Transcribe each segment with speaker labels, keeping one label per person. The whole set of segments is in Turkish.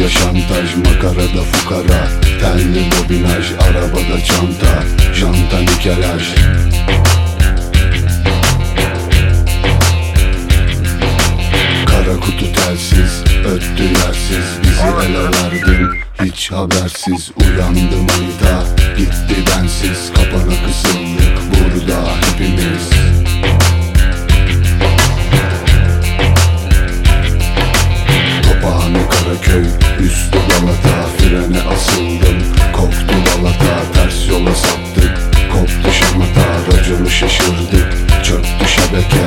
Speaker 1: şantaj, makarada fukara. Telli bobinaj, arabada çanta, janta nikelaj. Kara kutu telsiz, öttü yersiz. Bizi ele verdin hiç habersiz. Uyandım ayda, gitti bensiz. Kapana kısıldık burada hepimiz. Tophane Karaköy, üstü Galata. Frene asıldım, koptu balata. Ters yola saptık, koptu şamata. Raconu şaşırdık, çöktü şebeke.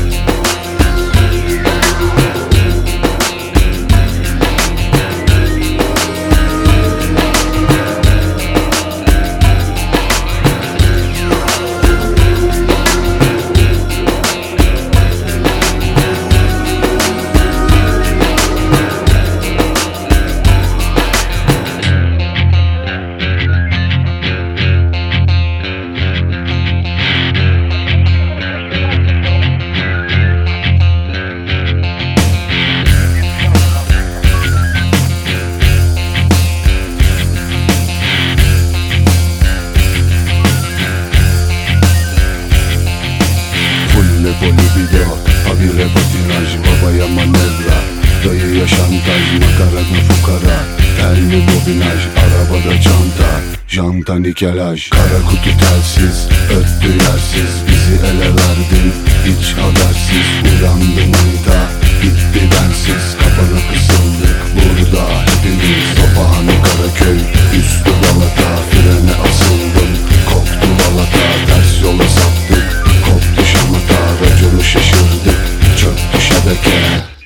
Speaker 1: Bolivya, habire patinaj, babaya manevra. Dayıya şantaj, makarada fukara. Telli bobinaj, arabada çanta, janta nikelaj. Kara kutu telsiz, öttü yersiz. Bizi ele verdin hiç habersiz. Uyandım ayda, gitti bensiz. Kapana kısıldık burada hepimiz. Tophane Karaköy, üstü Galata. Frene asıldım, koptu balata. Ters yola saptık, koptu şamata. Raconu şaşırdık, çöktü şebeke.